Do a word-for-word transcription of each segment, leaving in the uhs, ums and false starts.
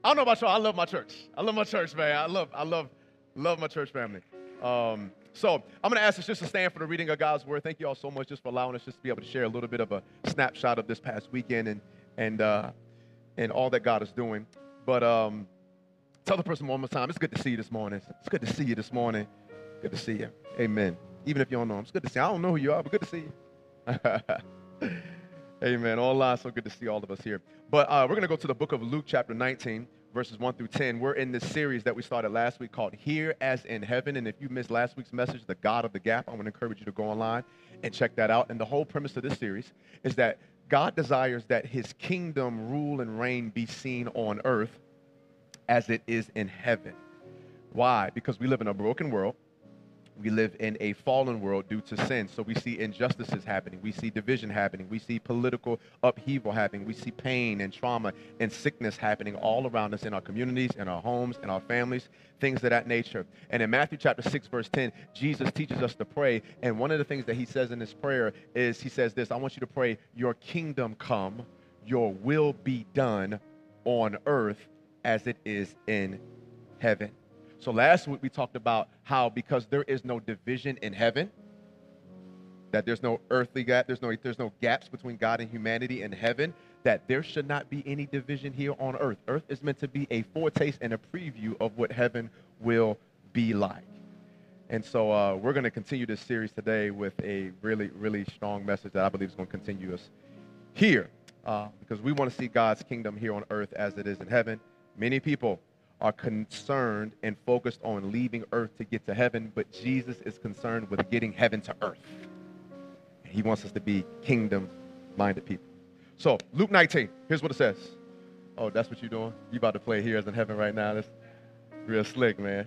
I don't know about y'all. I love my church. I love my church, man. I love, I love, love my church family. Um, so I'm going to ask us just to stand for the reading of God's word. Thank you all so much just for allowing us just to be able to share a little bit of a snapshot of this past weekend and and uh, and all that God is doing. But um, tell the person one more time, it's good to see you this morning. It's good to see you this morning. Good to see you. Amen. Even if you don't know him, it's good to see you. I don't know who you are, but good to see you. Amen. Online, so good to see all of us here. But uh, we're going to go to the book of Luke chapter nineteen, verses one through ten. We're in this series that we started last week called Here as in Heaven. And if you missed last week's message, The God of the Gap, I want to encourage you to go online and check that out. And the whole premise of this series is that God desires that his kingdom rule and reign be seen on earth as it is in heaven. Why? Because we live in a broken world. We live in a fallen world due to sin. So we see injustices happening. We see division happening. We see political upheaval happening. We see pain and trauma and sickness happening all around us in our communities, in our homes, in our families, things of that nature. And in Matthew chapter six, verse ten, Jesus teaches us to pray. And one of the things that he says in this prayer is he says this, I want you to pray, your kingdom come, your will be done on earth as it is in heaven. So last week we talked about how because there is no division in heaven, that there's no earthly gap, there's no there's no gaps between God and humanity in heaven, that there should not be any division here on earth. Earth is meant to be a foretaste and a preview of what heaven will be like. And so uh, we're going to continue this series today with a really, really strong message that I believe is going to continue us here uh, because we want to see God's kingdom here on earth as it is in heaven. Many people are concerned and focused on leaving earth to get to heaven, but Jesus is concerned with getting heaven to earth. He wants us to be kingdom-minded people. So, Luke nineteen, here's what it says. Oh, that's what you're doing? You about to play Here as in Heaven right now? That's real slick, man.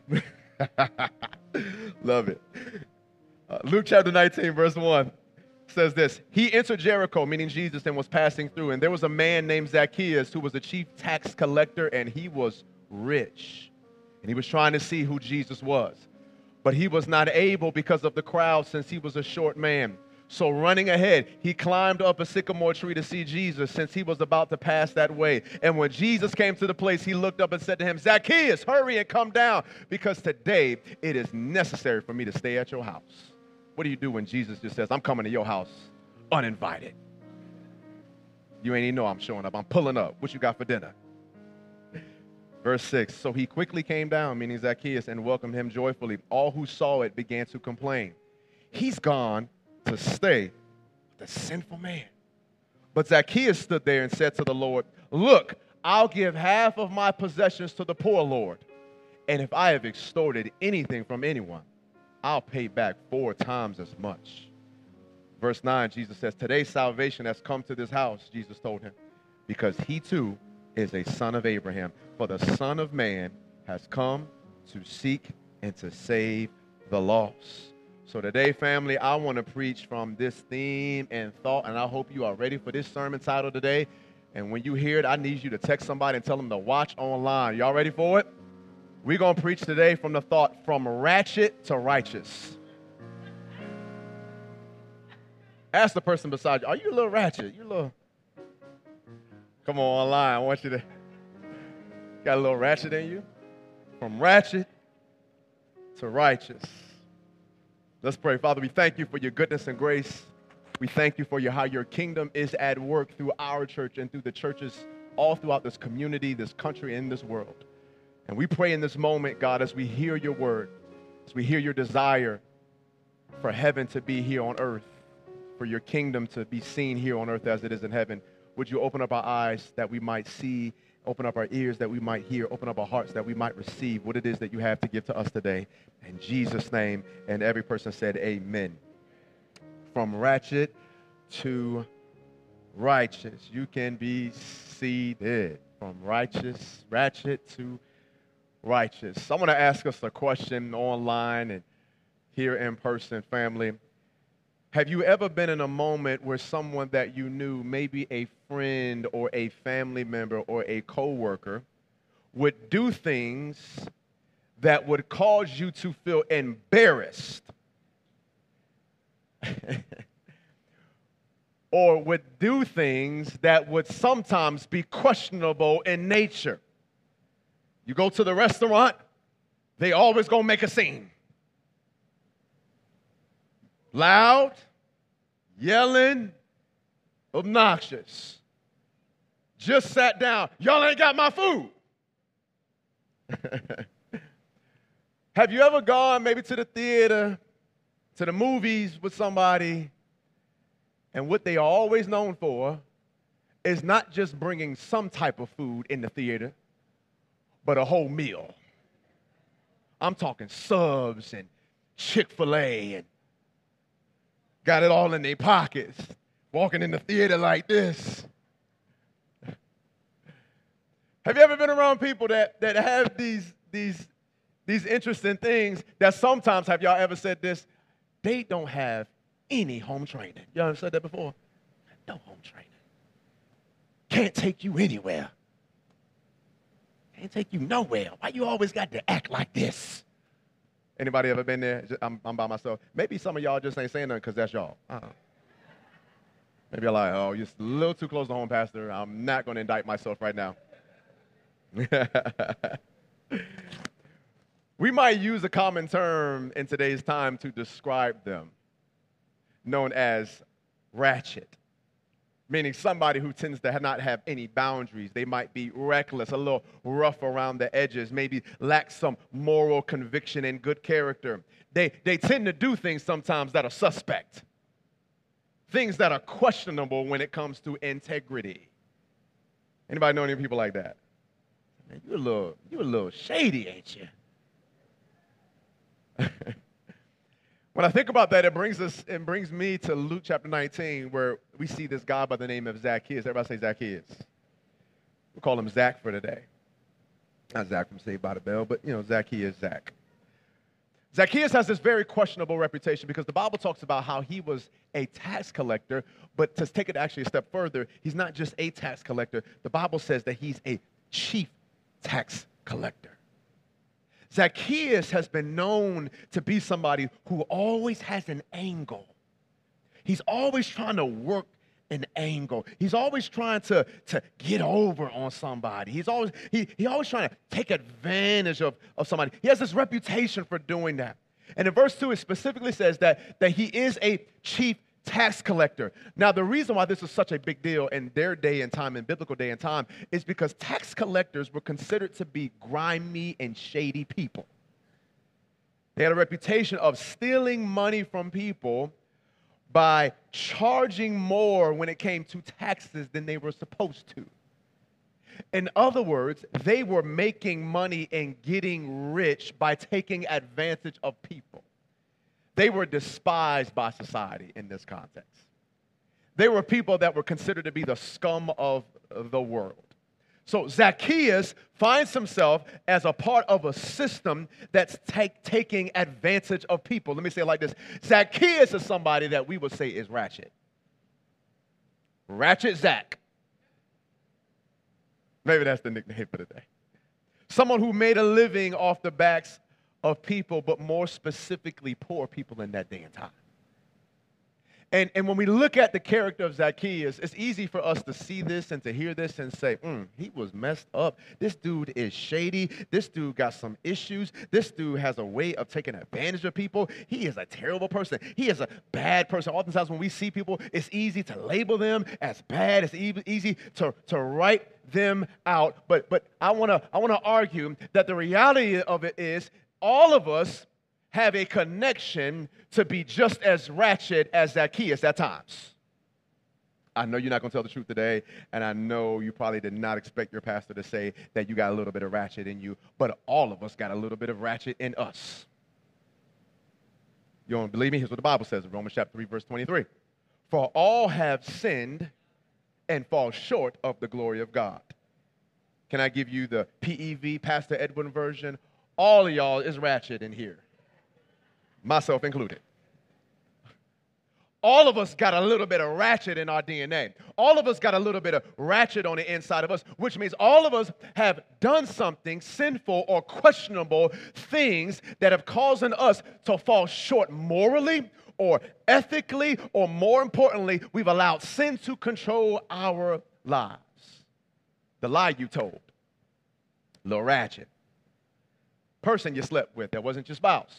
Love it. Uh, Luke chapter nineteen, verse one says this. He entered Jericho, meaning Jesus, and was passing through. And there was a man named Zacchaeus who was a chief tax collector, and he was rich, and he was trying to see who Jesus was, but he was not able because of the crowd, since he was a short man. So running ahead, he climbed up a sycamore tree to see Jesus, since he was about to pass that way. And when Jesus came to the place, he looked up and said to him, Zacchaeus, hurry and come down, because today it is necessary for me to stay at your house. What do you do when Jesus just says, I'm coming to your house uninvited? You ain't even know I'm showing up. I'm pulling up. What you got for dinner? Verse six, so he quickly came down, meaning Zacchaeus, and welcomed him joyfully. All who saw it began to complain. He's gone to stay with a sinful man. But Zacchaeus stood there and said to the Lord, look, I'll give half of my possessions to the poor, Lord. And if I have extorted anything from anyone, I'll pay back four times as much. Verse nine, Jesus says, today salvation has come to this house, Jesus told him, because he too is a son of Abraham. For the Son of Man has come to seek and to save the lost. So today, family, I want to preach from this theme and thought, and I hope you are ready for this sermon title today. And when you hear it, I need you to text somebody and tell them to watch online. Y'all ready for it? We're going to preach today from the thought, from ratchet to righteous. Ask the person beside you, are you a little ratchet? You a little... Come on online. I want you to got a little ratchet in you. From ratchet to righteous. Let's pray. Father, we thank you for your goodness and grace. We thank you for your, how your kingdom is at work through our church and through the churches all throughout this community, this country, and this world. And we pray in this moment, God, as we hear your word, as we hear your desire for heaven to be here on earth, for your kingdom to be seen here on earth as it is in heaven. Would you open up our eyes that we might see, open up our ears that we might hear, open up our hearts that we might receive what it is that you have to give to us today. In Jesus' name, and every person said amen. From ratchet to righteous, you can be seated. From righteous, ratchet to righteous. I want to ask us a question online and here in person, family. Have you ever been in a moment where someone that you knew, maybe a friend or a family member or a coworker, would do things that would cause you to feel embarrassed or would do things that would sometimes be questionable in nature? You go to the restaurant, they always gonna make a scene. Loud, yelling, obnoxious. Just sat down. Y'all ain't got my food. Have you ever gone maybe to the theater, to the movies with somebody, and what they are always known for is not just bringing some type of food in the theater, but a whole meal? I'm talking subs and Chick-fil-A and got it all in their pockets, walking in the theater like this. Have you ever been around people that, that have these, these, these interesting things that sometimes, have y'all ever said this? They don't have any home training. Y'all ever said that before? No home training. Can't take you anywhere. Can't take you nowhere. Why you always got to act like this? Anybody ever been there? I'm, I'm by myself. Maybe some of y'all just ain't saying nothing because that's y'all. Uh-uh. Maybe you're like, oh, you're a little too close to home, Pastor. I'm not going to indict myself right now. We might use a common term in today's time to describe them, known as ratchet, meaning somebody who tends to not have any boundaries. They might be reckless, a little rough around the edges, maybe lack some moral conviction and good character. They, they tend to do things sometimes that are suspect, things that are questionable when it comes to integrity. Anybody know any people like that? Man, you a little, you a little shady, ain't you? When I think about that, it brings us, it brings me to Luke chapter nineteen, where we see this guy by the name of Zacchaeus. Everybody say Zacchaeus. We'll call him Zach for today. Not Zach from Saved by the Bell, but, you know, Zacchaeus, Zach. Zacchaeus has this very questionable reputation because the Bible talks about how he was a tax collector, but to take it actually a step further, he's not just a tax collector. The Bible says that he's a chief tax collector. Zacchaeus has been known to be somebody who always has an angle. He's always trying to work an angle. He's always trying to, to get over on somebody. He's always he, he always trying to take advantage of, of somebody. He has this reputation for doing that. And in verse two, it specifically says that, that he is a chief tax collector. Now, the reason why this is such a big deal in their day and time, in biblical day and time, is because tax collectors were considered to be grimy and shady people. They had a reputation of stealing money from people by charging more when it came to taxes than they were supposed to. In other words, they were making money and getting rich by taking advantage of people. They were despised by society in this context. They were people that were considered to be the scum of the world. So Zacchaeus finds himself as a part of a system that's take, taking advantage of people. Let me say it like this. Zacchaeus is somebody that we would say is ratchet. Ratchet Zach. Maybe that's the nickname for the day. Someone who made a living off the backs of people, but more specifically, poor people in that day and time. And, and when we look at the character of Zacchaeus, it's easy for us to see this and to hear this and say, mm, he was messed up. This dude is shady. This dude got some issues. This dude has a way of taking advantage of people. He is a terrible person. He is a bad person. Oftentimes when we see people, it's easy to label them as bad. It's e- easy to, to write them out. But, but I want to I want to argue that the reality of it is all of us have a connection to be just as ratchet as Zacchaeus at times. I know you're not going to tell the truth today, and I know you probably did not expect your pastor to say that you got a little bit of ratchet in you, but all of us got a little bit of ratchet in us. You don't believe me? Here's what the Bible says in Romans chapter three, verse twenty-three. For all have sinned and fall short of the glory of God. Can I give you the P E V, Pastor Edwin version? All of y'all is ratchet in here, myself included. All of us got a little bit of ratchet in our D N A. All of us got a little bit of ratchet on the inside of us, which means all of us have done something sinful or questionable things that have caused us to fall short morally or ethically, or more importantly, we've allowed sin to control our lives. The lie you told, a little ratchet. person you slept with that wasn't your spouse.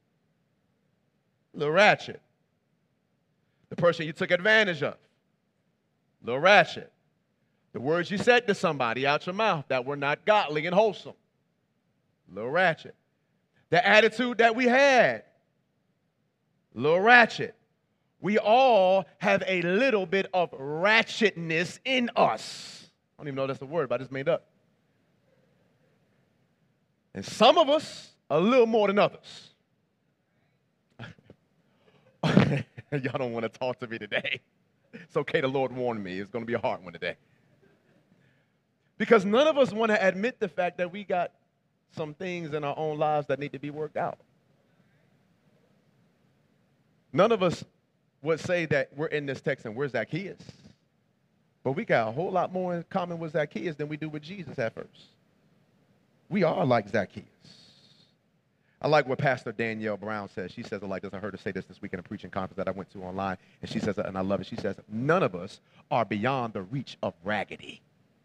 A little ratchet. The person you took advantage of. A little ratchet. The words you said to somebody out your mouth that were not godly and wholesome. A little ratchet. The attitude that we had. A little ratchet. We all have a little bit of ratchetness in us. I don't even know that's a word, but I just made up. And some of us, a little more than others. Y'all don't want to talk to me today. It's okay, the Lord warned me. It's going to be a hard one today. Because none of us want to admit the fact that we got some things in our own lives that need to be worked out. None of us would say that we're in this text and we're Zacchaeus. But we got a whole lot more in common with Zacchaeus than we do with Jesus at first. We are like Zacchaeus. I like what Pastor Danielle Brown says. She says it like this. I heard her say this this week in a preaching conference that I went to online. And she says, and I love it. She says, none of us are beyond the reach of raggedy.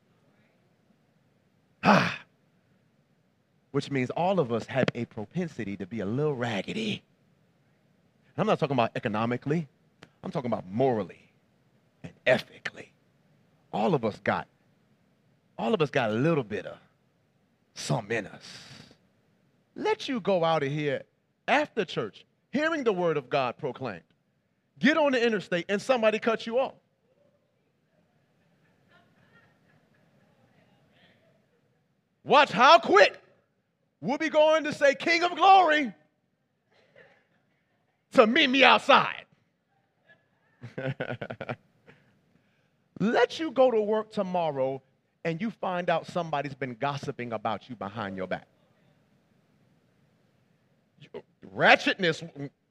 Ah. Which means all of us have a propensity to be a little raggedy. I'm not talking about economically. I'm talking about morally and ethically. All of us got, all of us got a little bit of something in us. Let you go out of here after church, hearing the word of God proclaimed. Get on the interstate and somebody cut you off. Watch how quick we'll be going to say, King of Glory, to meet me outside. Let you go to work tomorrow and you find out somebody's been gossiping about you behind your back. Ratchetness,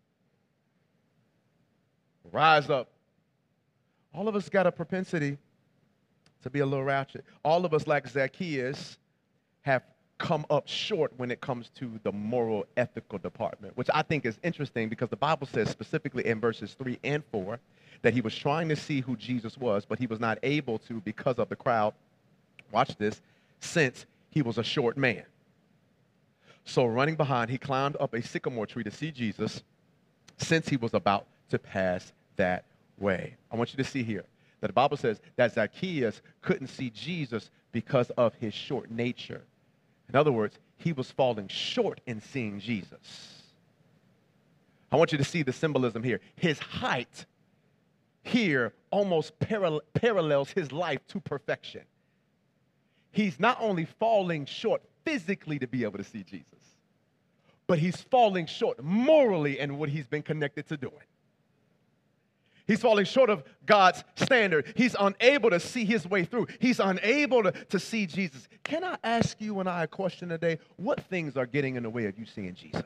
rise up. All of us got a propensity to be a little ratchet. All of us, like Zacchaeus, have come up short when it comes to the moral, ethical department, which I think is interesting because the Bible says specifically in verses three and four that he was trying to see who Jesus was, but he was not able to because of the crowd. Watch this, since he was a short man. So running behind, he climbed up a sycamore tree to see Jesus since he was about to pass that way. I want you to see here that the Bible says that Zacchaeus couldn't see Jesus because of his short nature. In other words, he was falling short in seeing Jesus. I want you to see the symbolism here. His height here almost paral- parallels his life to perfection. He's not only falling short physically to be able to see Jesus, but he's falling short morally in what he's been connected to doing. He's falling short of God's standard. He's unable to see his way through. He's unable to, to see Jesus. Can I ask you and I a question today? What things are getting in the way of you seeing Jesus?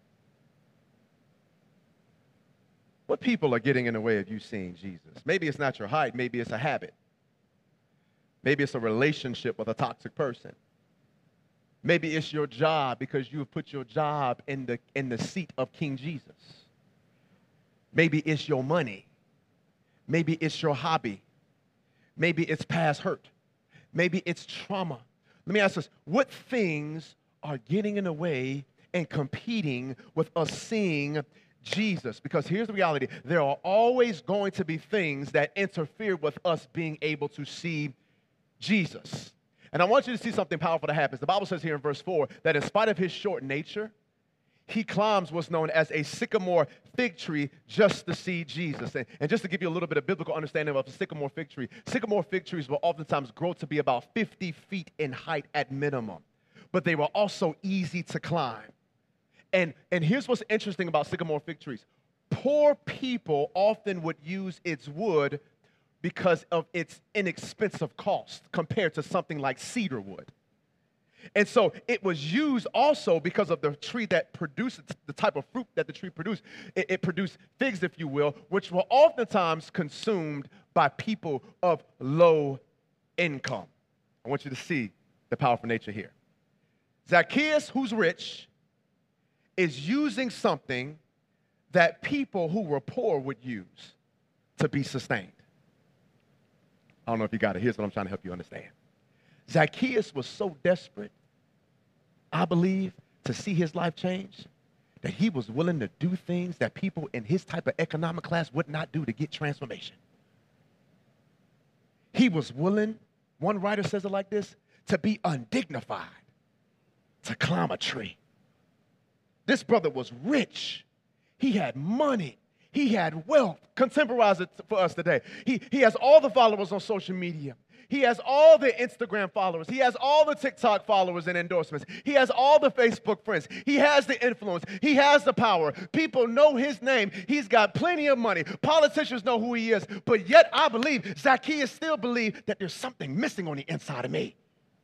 What people are getting in the way of you seeing Jesus? Maybe it's not your height. Maybe it's a habit. Maybe it's a relationship with a toxic person. Maybe it's your job because you have put your job in the, in the seat of King Jesus. Maybe it's your money. Maybe it's your hobby. Maybe it's past hurt. Maybe it's trauma. Let me ask this. What things are getting in the way and competing with us seeing Jesus? Because here's the reality. There are always going to be things that interfere with us being able to see Jesus. And I want you to see something powerful that happens. The Bible says here in verse four that in spite of his short nature, he climbs what's known as a sycamore fig tree just to see Jesus. And, and just to give you a little bit of biblical understanding of a sycamore fig tree, sycamore fig trees will oftentimes grow to be about fifty feet in height at minimum. But they were also easy to climb. And, and here's what's interesting about sycamore fig trees. Poor people often would use its wood because of its inexpensive cost compared to something like cedar wood. And so it was used also because of the tree that produced, the type of fruit that the tree produced. It, it produced figs, if you will, which were oftentimes consumed by people of low income. I want you to see the powerful nature here. Zacchaeus, who's rich, is using something that people who were poor would use to be sustained. I don't know if you got it. Here's what I'm trying to help you understand. Zacchaeus was so desperate, I believe, to see his life change, that he was willing to do things that people in his type of economic class would not do to get transformation. He was willing, one writer says it like this, to be undignified, to climb a tree. This brother was rich. He had money. He had wealth. Contemporize it for us today. He, he has all the followers on social media. He has all the Instagram followers. He has all the TikTok followers and endorsements. He has all the Facebook friends. He has the influence. He has the power. People know his name. He's got plenty of money. Politicians know who he is. But yet I believe, Zacchaeus still believed that there's something missing on the inside of me.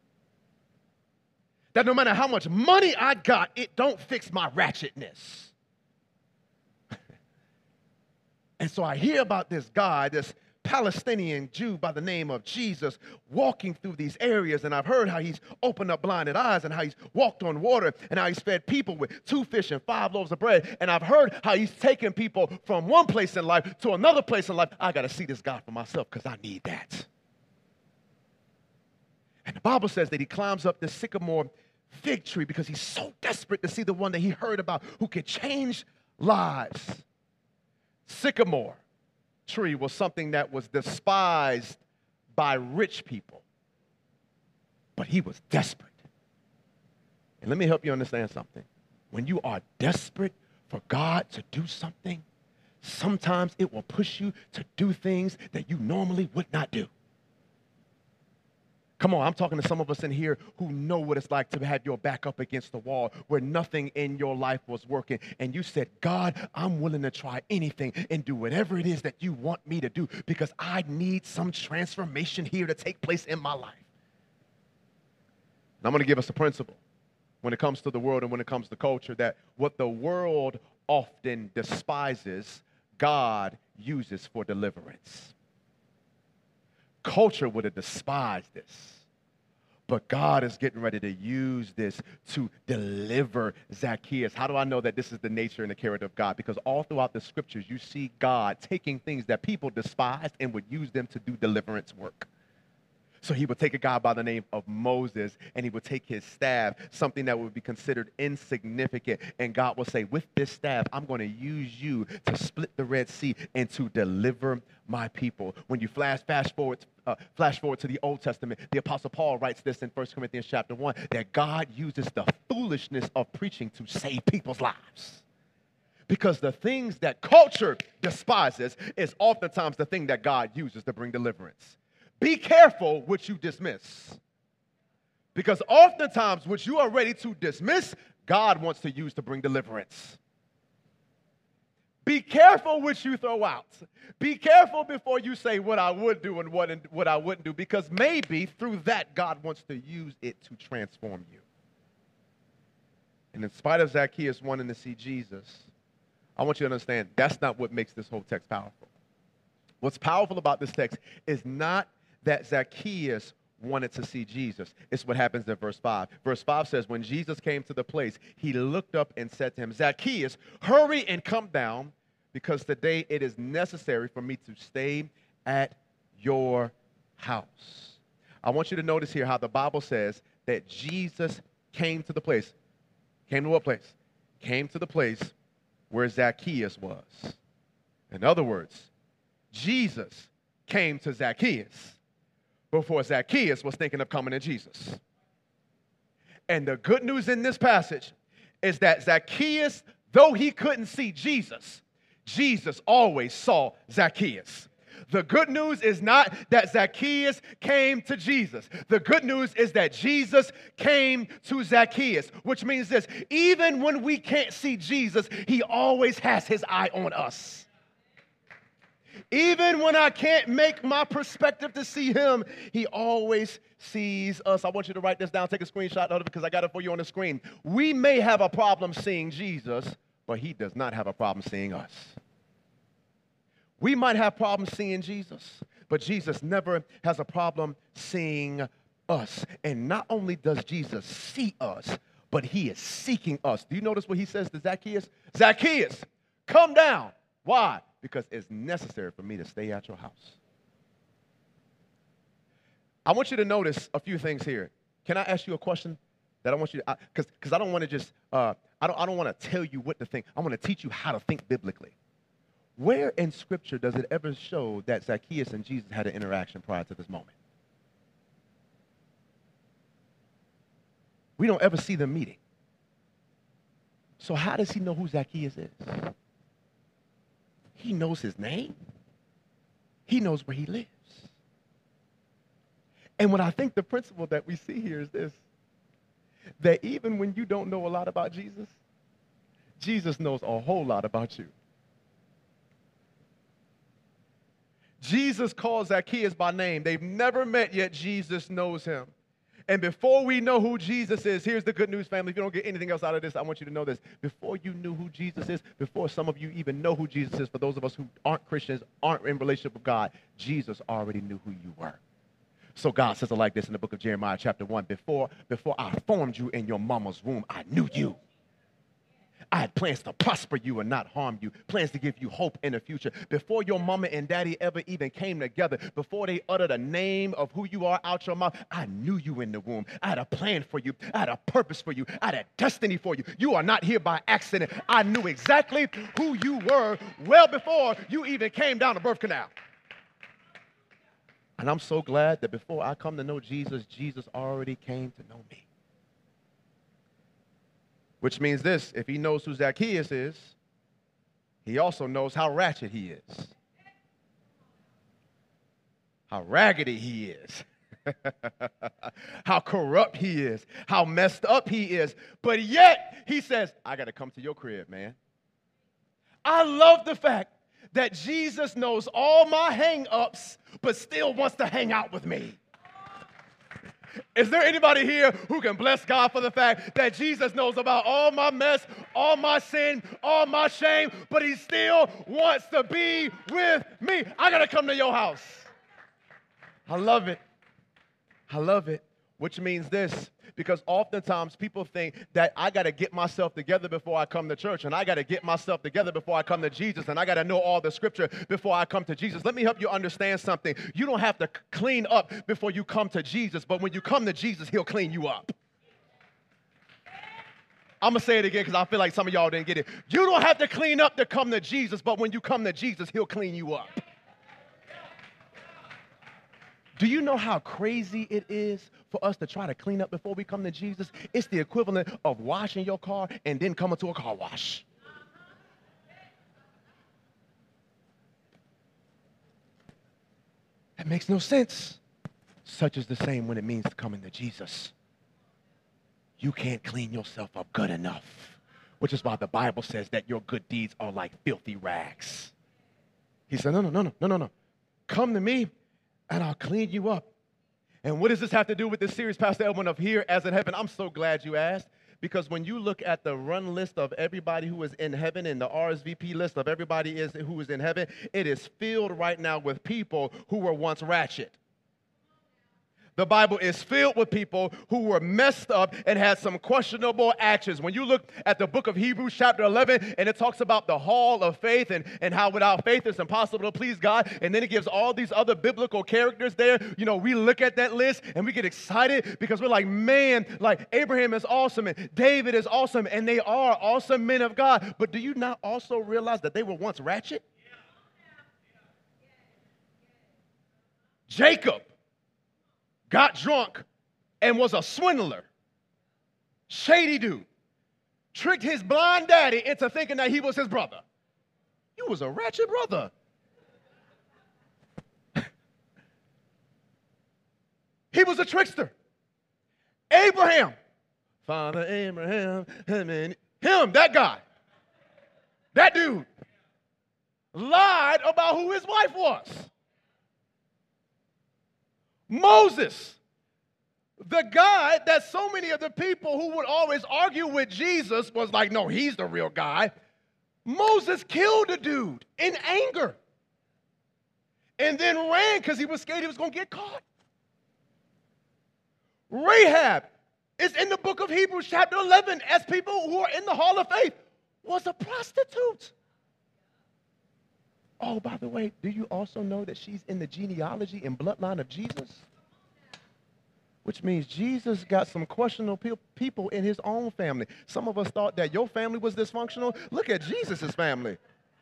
That no matter how much money I got, it don't fix my ratchetness. And so I hear about this guy, this Palestinian Jew by the name of Jesus, walking through these areas, and I've heard how he's opened up blinded eyes and how he's walked on water and how he's fed people with two fish and five loaves of bread, and I've heard how he's taken people from one place in life to another place in life. I got to see this guy for myself because I need that. And the Bible says that he climbs up this sycamore fig tree because he's so desperate to see the one that he heard about who could change lives. Sycamore tree was something that was despised by rich people, but he was desperate. And let me help you understand something. When you are desperate for God to do something, sometimes it will push you to do things that you normally would not do. Come on, I'm talking to some of us in here who know what it's like to have your back up against the wall where nothing in your life was working. And you said, God, I'm willing to try anything and do whatever it is that you want me to do because I need some transformation here to take place in my life. And I'm going to give us a principle when it comes to the world and when it comes to culture that what the world often despises, God uses for deliverance. Culture would have despised this, but God is getting ready to use this to deliver Zacchaeus. How do I know that this is the nature and the character of God? Because all throughout the scriptures, you see God taking things that people despised and would use them to do deliverance work. So he would take a guy by the name of Moses, and he would take his staff, something that would be considered insignificant, and God will say, with this staff, I'm going to use you to split the Red Sea and to deliver my people. When you flash, fast forward, uh, flash forward to the Old Testament, the Apostle Paul writes this in First Corinthians chapter one, that God uses the foolishness of preaching to save people's lives. Because the things that culture despises is oftentimes the thing that God uses to bring deliverance. Be careful what you dismiss. Because oftentimes what you are ready to dismiss, God wants to use to bring deliverance. Be careful what you throw out. Be careful before you say what I would do and what, what I wouldn't do, because maybe through that, God wants to use it to transform you. And in spite of Zacchaeus wanting to see Jesus, I want you to understand that's not what makes this whole text powerful. What's powerful about this text is not that Zacchaeus wanted to see Jesus. It's what happens in verse five. Verse five says, when Jesus came to the place, he looked up and said to him, Zacchaeus, hurry and come down, because today it is necessary for me to stay at your house. I want you to notice here how the Bible says that Jesus came to the place. Came to what place? Came to the place where Zacchaeus was. In other words, Jesus came to Zacchaeus before Zacchaeus was thinking of coming to Jesus. And the good news in this passage is that Zacchaeus, though he couldn't see Jesus, Jesus always saw Zacchaeus. The good news is not that Zacchaeus came to Jesus. The good news is that Jesus came to Zacchaeus, which means this: even when we can't see Jesus, he always has his eye on us. Even when I can't make my perspective to see him, he always sees us. I want you to write this down, take a screenshot of it because I got it for you on the screen. We may have a problem seeing Jesus, but he does not have a problem seeing us. We might have problems seeing Jesus, but Jesus never has a problem seeing us. And not only does Jesus see us, but he is seeking us. Do you notice what he says to Zacchaeus? Zacchaeus, come down. Why? Because it's necessary for me to stay at your house. I want you to notice a few things here. Can I ask you a question? that I want you to, because because I don't want to just, uh, I don't, I don't want to tell you what to think. I want to teach you how to think biblically. Where in Scripture does it ever show that Zacchaeus and Jesus had an interaction prior to this moment? We don't ever see them meeting. So how does he know who Zacchaeus is? He knows his name. He knows where he lives. And what I think the principle that we see here is this, that even when you don't know a lot about Jesus, Jesus knows a whole lot about you. Jesus calls Zacchaeus by name. They've never met yet. Jesus knows him. And before we know who Jesus is, here's the good news, family. If you don't get anything else out of this, I want you to know this. Before you knew who Jesus is, before some of you even know who Jesus is, for those of us who aren't Christians, aren't in relationship with God, Jesus already knew who you were. So God says it like this in the book of Jeremiah chapter one. Before, before I formed you in your mama's womb, I knew you. I had plans to prosper you and not harm you, plans to give you hope in the future. Before your mama and daddy ever even came together, before they uttered a name of who you are out your mouth, I knew you in the womb. I had a plan for you. I had a purpose for you. I had a destiny for you. You are not here by accident. I knew exactly who you were well before you even came down the birth canal. And I'm so glad that before I come to know Jesus, Jesus already came to know me. Which means this, if he knows who Zacchaeus is, he also knows how ratchet he is. How raggedy he is. How corrupt he is. How messed up he is. But yet, he says, I got to come to your crib, man. I love the fact that Jesus knows all my hang-ups, but still wants to hang out with me. Is there anybody here who can bless God for the fact that Jesus knows about all my mess, all my sin, all my shame, but he still wants to be with me? I got to come to your house. I love it. I love it. Which means this, because oftentimes people think that I got to get myself together before I come to church, and I got to get myself together before I come to Jesus, and I got to know all the scripture before I come to Jesus. Let me help you understand something. You don't have to clean up before you come to Jesus, but when you come to Jesus, he'll clean you up. I'm going to say it again because I feel like some of y'all didn't get it. You don't have to clean up to come to Jesus, but when you come to Jesus, he'll clean you up. Do you know how crazy it is for us to try to clean up before we come to Jesus? It's the equivalent of washing your car and then coming to a car wash. That makes no sense. Such is the same when it means coming to Jesus. You can't clean yourself up good enough, which is why the Bible says that your good deeds are like filthy rags. He said, no, no, no, no, no, no, no. Come to me, and I'll clean you up. And what does this have to do with this series, Pastor Edwin, of Here as in Heaven? I'm so glad you asked, because when you look at the run list of everybody who is in heaven and the R S V P list of everybody is, who is in heaven, it is filled right now with people who were once ratchet. The Bible is filled with people who were messed up and had some questionable actions. When you look at the book of Hebrews chapter eleven, and it talks about the hall of faith and, and how without faith it's impossible to please God, and then it gives all these other biblical characters there, you know, we look at that list and we get excited because we're like, man, like Abraham is awesome and David is awesome, and they are awesome men of God. But do you not also realize that they were once ratchet? Jacob got drunk and was a swindler, shady dude, tricked his blind daddy into thinking that he was his brother. You was a ratchet brother. He was a trickster. Abraham, Father Abraham, him, and him, that guy, that dude, lied about who his wife was. Moses, the guy that so many of the people who would always argue with Jesus was like, no, he's the real guy. Moses killed a dude in anger and then ran because he was scared he was going to get caught. Rahab is in the book of Hebrews chapter eleven as people who are in the hall of faith was a prostitute. Oh, by the way, do you also know that she's in the genealogy and bloodline of Jesus? which means Jesus got some questionable pe- people in his own family. Some of us thought that your family was dysfunctional. Look at Jesus' family.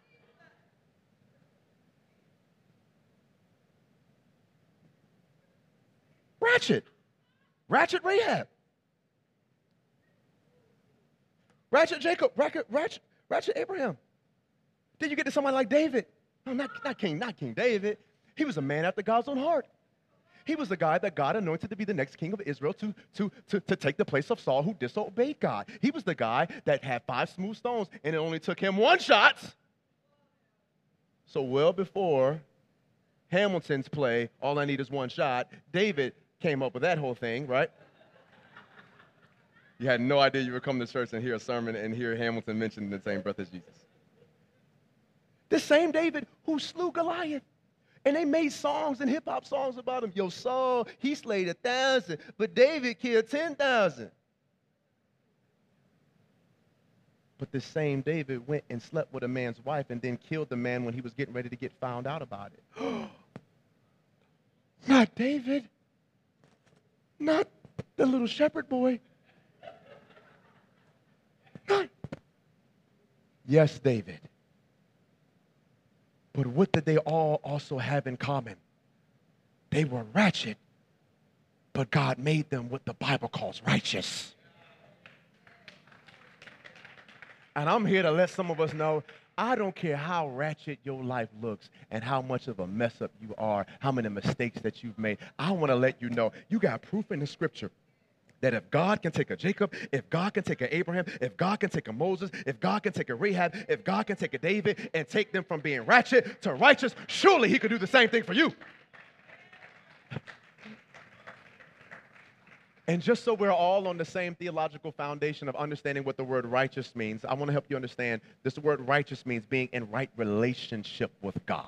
Ratchet. Ratchet Rahab. Ratchet Jacob. Ratchet, Ratchet, Ratchet Abraham. Then you get to somebody like David. No, not, not King, not King David. He was a man after God's own heart. He was the guy that God anointed to be the next king of Israel to, to, to, to take the place of Saul who disobeyed God. He was the guy that had five smooth stones, and it only took him one shot. So well before Hamilton's play, All I Need Is One Shot, David came up with that whole thing, right? You had no idea you would come to church and hear a sermon and hear Hamilton mentioned in the same breath as Jesus. This same David who slew Goliath. And they made songs and hip-hop songs about him. Yo, Saul, he slayed a thousand, but David killed ten thousand. But this same David went and slept with a man's wife and then killed the man when he was getting ready to get found out about it. Not David. Not the little shepherd boy. Not. Yes, David. But what did they all also have in common? They were ratchet, but God made them what the Bible calls righteous. And I'm here to let some of us know, I don't care how ratchet your life looks and how much of a mess up you are, how many mistakes that you've made. I want to let you know, you got proof in the scripture that if God can take a Jacob, if God can take a Abraham, if God can take a Moses, if God can take a Rahab, if God can take a David and take them from being ratchet to righteous, surely he could do the same thing for you. And just so we're all on the same theological foundation of understanding what the word righteous means, I want to help you understand this word righteous means being in right relationship with God.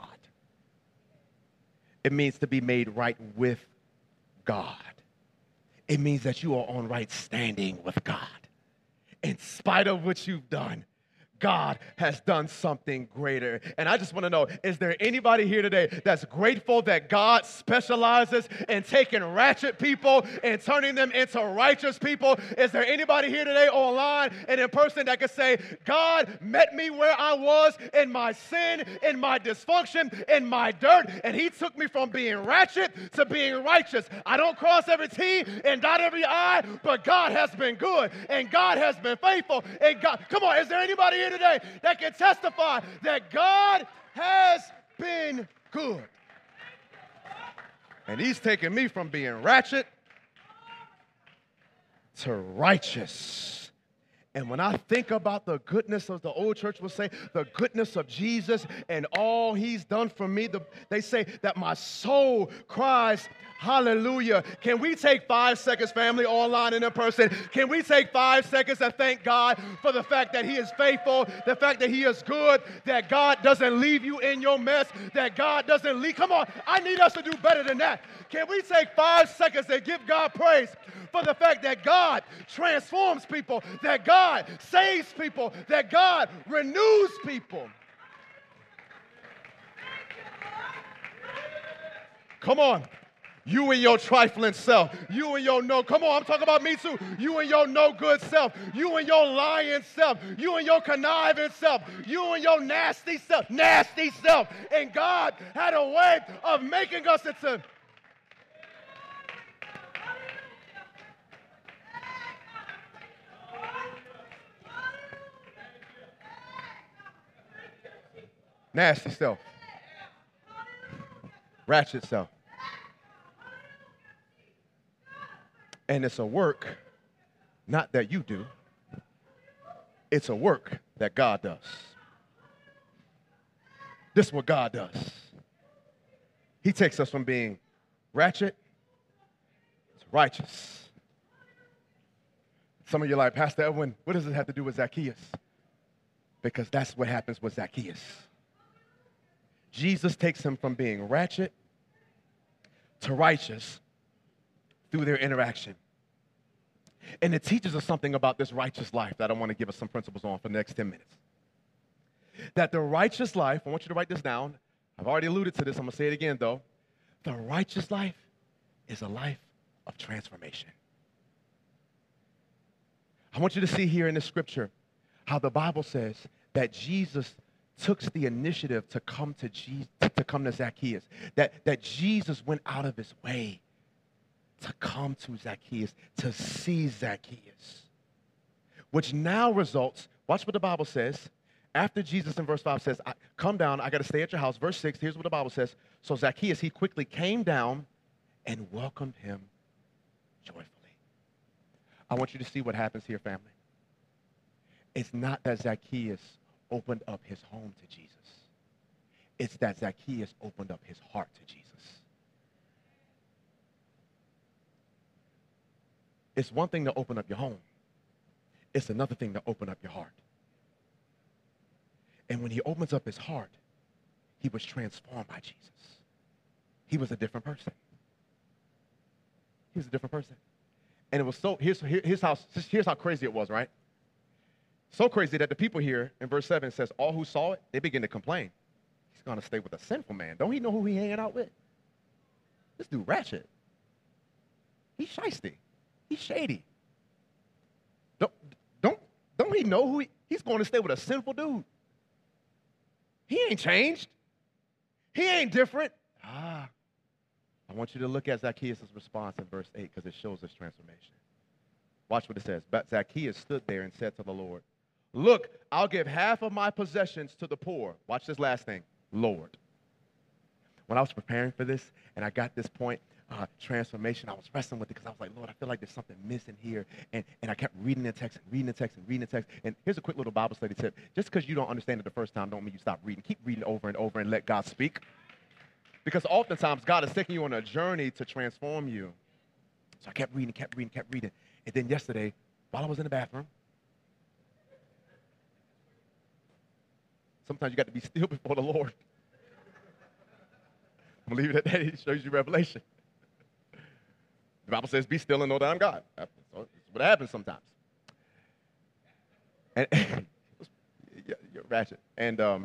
It means to be made right with God. It means that you are on right standing with God. In spite of what you've done, God has done something greater. And I just want to know, is there anybody here today that's grateful that God specializes in taking ratchet people and turning them into righteous people? Is there anybody here today online and in person that can say, God met me where I was in my sin, in my dysfunction, in my dirt, and he took me from being ratchet to being righteous. I don't cross every T and dot every I, but God has been good and God has been faithful. And God, come on, is there anybody here today that can testify that God has been good? And he's taken me from being ratchet to righteous. And when I think about the goodness of the old church will say, the goodness of Jesus and all he's done for me, the, they say that my soul cries, hallelujah. Can we take five seconds, family, online and in person? Can we take five seconds and thank God for the fact that he is faithful, the fact that he is good, that God doesn't leave you in your mess, that God doesn't leave. Come on, I need us to do better than that. Can we take five seconds and give God praise for the fact that God transforms people, that God saves people, that God renews people? Come on. You and your trifling self. You and your no, come on, I'm talking about me too. You and your no good self. You and your lying self. You and your conniving self. You and your nasty self. Nasty self. And God had a way of making us into. Nasty self. Ratchet self. And it's a work, not that you do. It's a work that God does. This is what God does. He takes us from being ratchet to righteous. Some of you are like, Pastor Edwin, what does it have to do with Zacchaeus? Because that's what happens with Zacchaeus. Jesus takes him from being ratchet to righteous through their interaction. And it teaches us something about this righteous life that I want to give us some principles on for the next ten minutes. That the righteous life, I want you to write this down. I've already alluded to this. I'm going to say it again, though. The righteous life is a life of transformation. I want you to see here in the scripture how the Bible says that Jesus took the initiative to come to Jesus, to come to Zacchaeus, that, that Jesus went out of his way to come to Zacchaeus, to see Zacchaeus, which now results, watch what the Bible says. After Jesus in verse five says, I, come down, I got to stay at your house. Verse six, here's what the Bible says. So Zacchaeus, he quickly came down and welcomed him joyfully. I want you to see what happens here, family. It's not that Zacchaeus opened up his home to Jesus. It's that Zacchaeus opened up his heart to Jesus. It's one thing to open up your home. It's another thing to open up your heart. And when he opens up his heart, he was transformed by Jesus. He was a different person. He was a different person. And it was so, here's, here, here's, how, here's how crazy it was, right? So crazy that the people here in verse seven says, all who saw it, they begin to complain. He's going to stay with a sinful man. Don't he know who he's hanging out with? This dude ratchet. He's shiesty. He's shady. Don't, don't, don't he know who he, he's going to stay with a sinful dude. He ain't changed. He ain't different. Ah, I want you to look at Zacchaeus' response in verse eight because it shows his transformation. Watch what it says. But Zacchaeus stood there and said to the Lord, look, I'll give half of my possessions to the poor. Watch this last thing. Lord. When I was preparing for this and I got this point, uh, transformation, I was wrestling with it because I was like, Lord, I feel like there's something missing here. And, and I kept reading the text and reading the text and reading the text. And here's a quick little Bible study tip. Just because you don't understand it the first time don't mean you stop reading. Keep reading over and over and let God speak. Because oftentimes God is taking you on a journey to transform you. So I kept reading, kept reading, kept reading. And then yesterday, while I was in the bathroom, sometimes you got to be still before the Lord. I'm going to leave it at that. It shows you revelation. The Bible says, be still and know that I'm God. That's what happens sometimes. And you're ratchet. And um,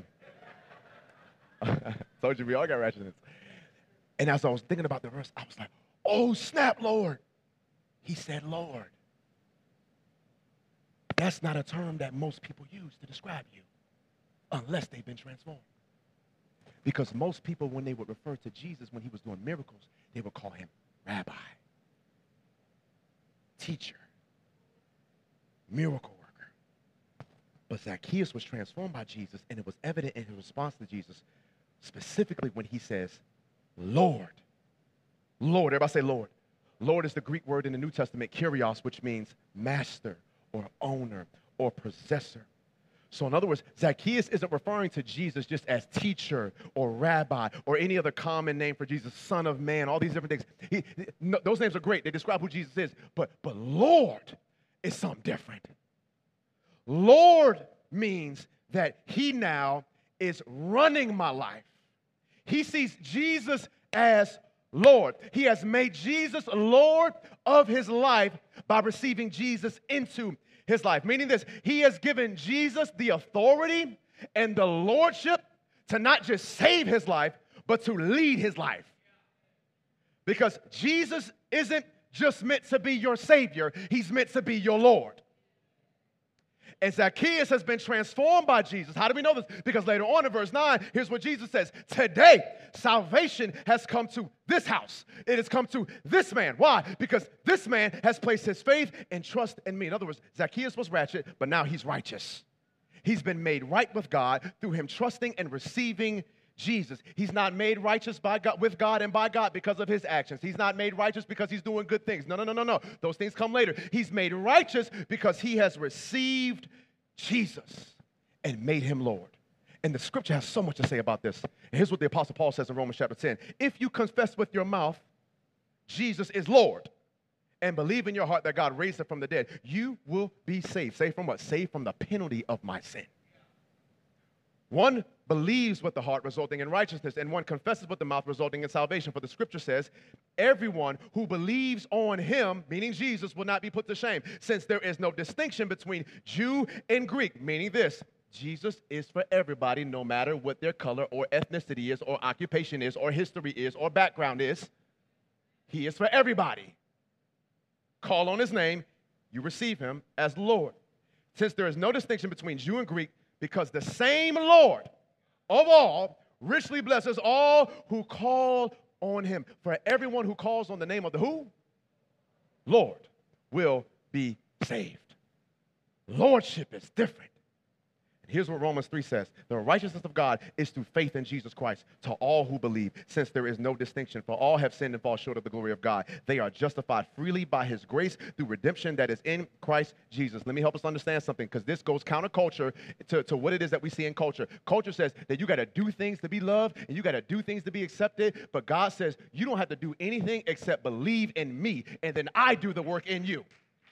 I told you we all got ratchetness. And as I was thinking about the verse, I was like, oh, snap, Lord. He said, Lord. That's not a term that most people use to describe you unless they've been transformed. Because most people, when they would refer to Jesus when he was doing miracles, they would call him rabbi, teacher, miracle worker. But Zacchaeus was transformed by Jesus, and it was evident in his response to Jesus, specifically when he says, Lord. Lord, everybody say Lord. Lord is the Greek word in the New Testament, kyrios, which means master or owner or possessor. So in other words, Zacchaeus isn't referring to Jesus just as teacher or rabbi or any other common name for Jesus, son of man, all these different things. He, no, those names are great. They describe who Jesus is. But, but Lord is something different. Lord means that he now is running my life. He sees Jesus as Lord. He has made Jesus Lord of his life by receiving Jesus into his life. Meaning this, he has given Jesus the authority and the lordship to not just save his life, but to lead his life. Because Jesus isn't just meant to be your Savior, he's meant to be your Lord. And Zacchaeus has been transformed by Jesus. How do we know this? Because later on in verse nine, here's what Jesus says. Today, salvation has come to this house. It has come to this man. Why? Because this man has placed his faith and trust in me. In other words, Zacchaeus was ratchet, but now he's righteous. He's been made right with God through him trusting and receiving Jesus. He's not made righteous by God, with God and by God because of his actions. He's not made righteous because he's doing good things. No, no, no, no, no. Those things come later. He's made righteous because he has received Jesus and made him Lord. And the scripture has so much to say about this. And here's what the Apostle Paul says in Romans chapter ten. If you confess with your mouth Jesus is Lord and believe in your heart that God raised him from the dead, you will be saved. Saved from what? Saved from the penalty of my sin. One believes with the heart, resulting in righteousness, and one confesses with the mouth, resulting in salvation. For the scripture says, everyone who believes on him, meaning Jesus, will not be put to shame, since there is no distinction between Jew and Greek, meaning this, Jesus is for everybody, no matter what their color or ethnicity is, or occupation is, or history is, or background is. He is for everybody. call on his name, you receive him as Lord. Since there is no distinction between Jew and Greek, because the same Lord of all richly blesses all who call on him. For everyone who calls on the name of the who? Lord will be saved. Lordship is different. And here's what Romans three says. The righteousness of God is through faith in Jesus Christ to all who believe, since there is no distinction. For all have sinned and fall short of the glory of God. They are justified freely by his grace through redemption that is in Christ Jesus. Let me help us understand something, because this goes counterculture to, to what it is that we see in culture. Culture says that you got to do things to be loved and you got to do things to be accepted. But God says you don't have to do anything except believe in me, and then I do the work in you.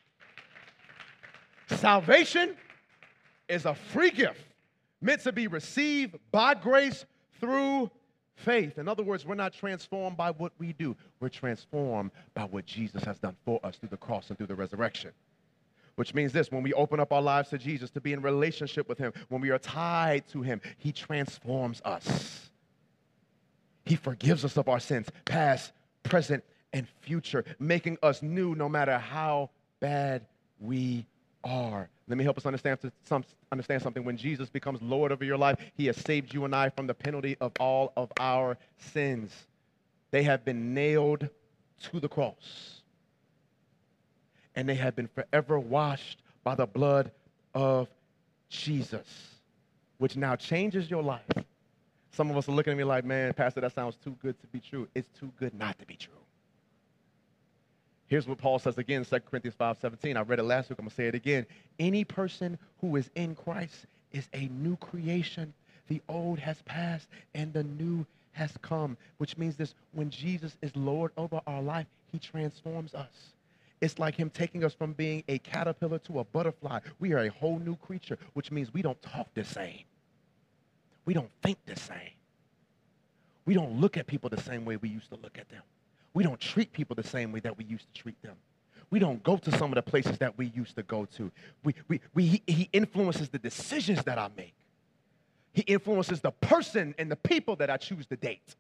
Salvation is a free gift meant to be received by grace through faith. In other words, we're not transformed by what we do. We're transformed by what Jesus has done for us through the cross and through the resurrection. Which means this: when we open up our lives to Jesus, to be in relationship with him, when we are tied to him, he transforms us. He forgives us of our sins, past, present, and future, making us new no matter how bad we are. Let me help us understand, some, understand something. When Jesus becomes Lord over your life, he has saved you and I from the penalty of all of our sins. They have been nailed to the cross, and they have been forever washed by the blood of Jesus, which now changes your life. Some of us are looking at me like, man, Pastor, that sounds too good to be true. It's too good not to be true. Here's what Paul says again, Second Corinthians five seventeen. I read it last week. I'm going to say it again. Any person who is in Christ is a new creation. The old has passed and the new has come, which means this: when Jesus is Lord over our life, he transforms us. It's like him taking us from being a caterpillar to a butterfly. We are a whole new creature, which means we don't talk the same. We don't think the same. We don't look at people the same way we used to look at them. We don't treat people the same way that we used to treat them. We don't go to some of the places that we used to go to. We, we, we, he, he influences the decisions that I make. He influences the person and the people that I choose to date.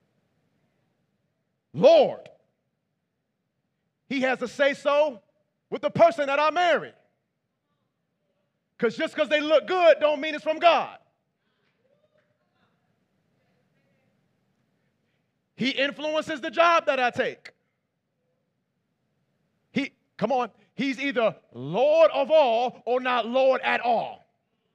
Lord, he has a say-so with the person that I marry. Because just because they look good don't mean it's from God. He influences the job that I take. He, come on, he's either Lord of all or not Lord at all.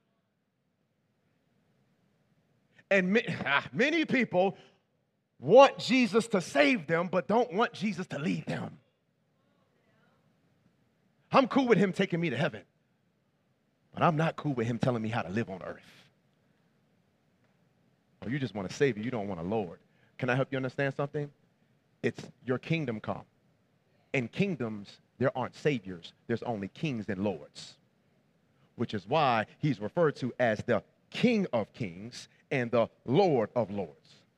And many people want Jesus to save them, but don't want Jesus to lead them. I'm cool with him taking me to heaven, but I'm not cool with him telling me how to live on earth. Or you just want a savior, you don't want a Lord. Can I help you understand something? It's your kingdom come. In kingdoms, there aren't saviors. There's only kings and lords, which is why he's referred to as the King of Kings and the Lord of Lords.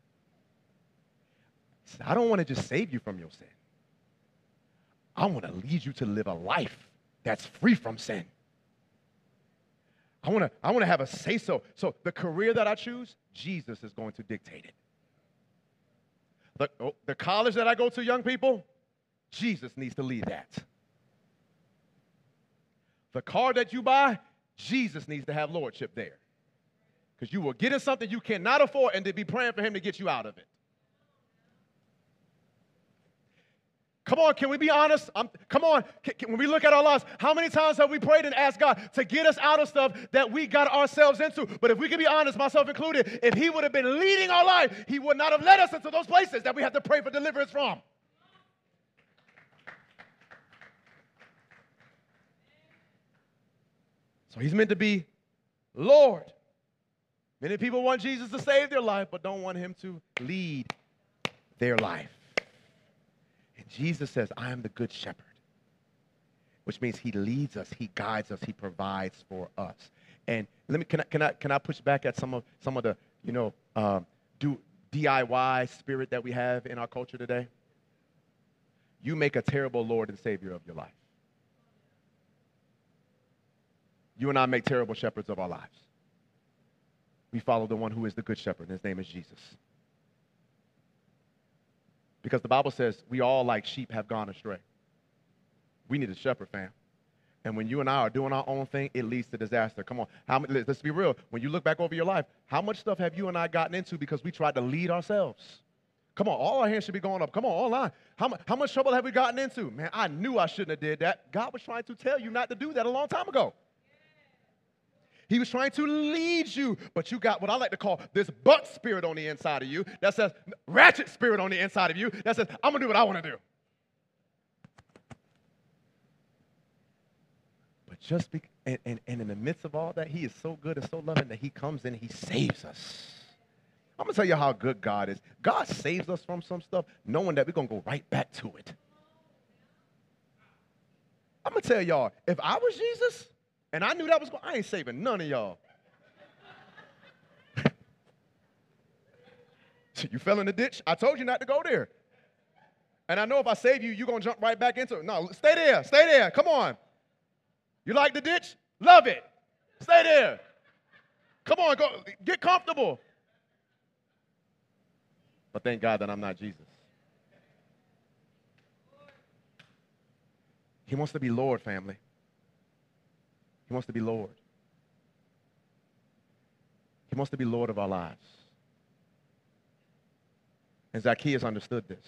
I don't want to just save you from your sin. I want to lead you to live a life that's free from sin. I want to I want to have a say-so. So the career that I choose, Jesus is going to dictate it. The, oh, the college that I go to, young people, Jesus needs to lead that. The car that you buy, Jesus needs to have lordship there. Because you will get in something you cannot afford and to be praying for him to get you out of it. Come on, can we be honest? I'm, come on, can, can, when we look at our lives, how many times have we prayed and asked God to get us out of stuff that we got ourselves into? But if we can be honest, myself included, if he would have been leading our life, he would not have led us into those places that we have to pray for deliverance from. So he's meant to be Lord. Many people want Jesus to save their life, but don't want him to lead their life. And Jesus says, I am the good shepherd, which means he leads us, he guides us, he provides for us. And let me, can I, can I, can I push back at some of, some of the, you know, um, do D I Y spirit that we have in our culture today? You make a terrible Lord and Savior of your life. You and I make terrible shepherds of our lives. We follow the one who is the good shepherd, and his name is Jesus. Because the Bible says we all like sheep have gone astray. We need a shepherd, fam. And when you and I are doing our own thing, it leads to disaster. Come on. How, let's be real. When you look back over your life, how much stuff have you and I gotten into because we tried to lead ourselves? Come on, all our hands should be going up. Come on, online. How, mu- how much trouble have we gotten into? Man, I knew I shouldn't have did that. God was trying to tell you not to do that a long time ago. He was trying to lead you, but you got what I like to call this buck spirit on the inside of you that says, ratchet spirit on the inside of you that says, I'm going to do what I want to do. But just be, and, and, and in the midst of all that, he is so good and so loving that he comes in and he saves us. I'm going to tell you how good God is. God saves us from some stuff knowing that we're going to go right back to it. I'm going to tell y'all, if I was Jesus and I knew that was going, I ain't saving none of y'all. You fell in the ditch? I told you not to go there. And I know if I save you, you're going to jump right back into it. No, stay there. Stay there. Come on. You like the ditch? Love it. Stay there. Come on, go. Get comfortable. But thank God that I'm not Jesus. He wants to be Lord, family. He wants to be Lord. He wants to be Lord of our lives. And Zacchaeus understood this.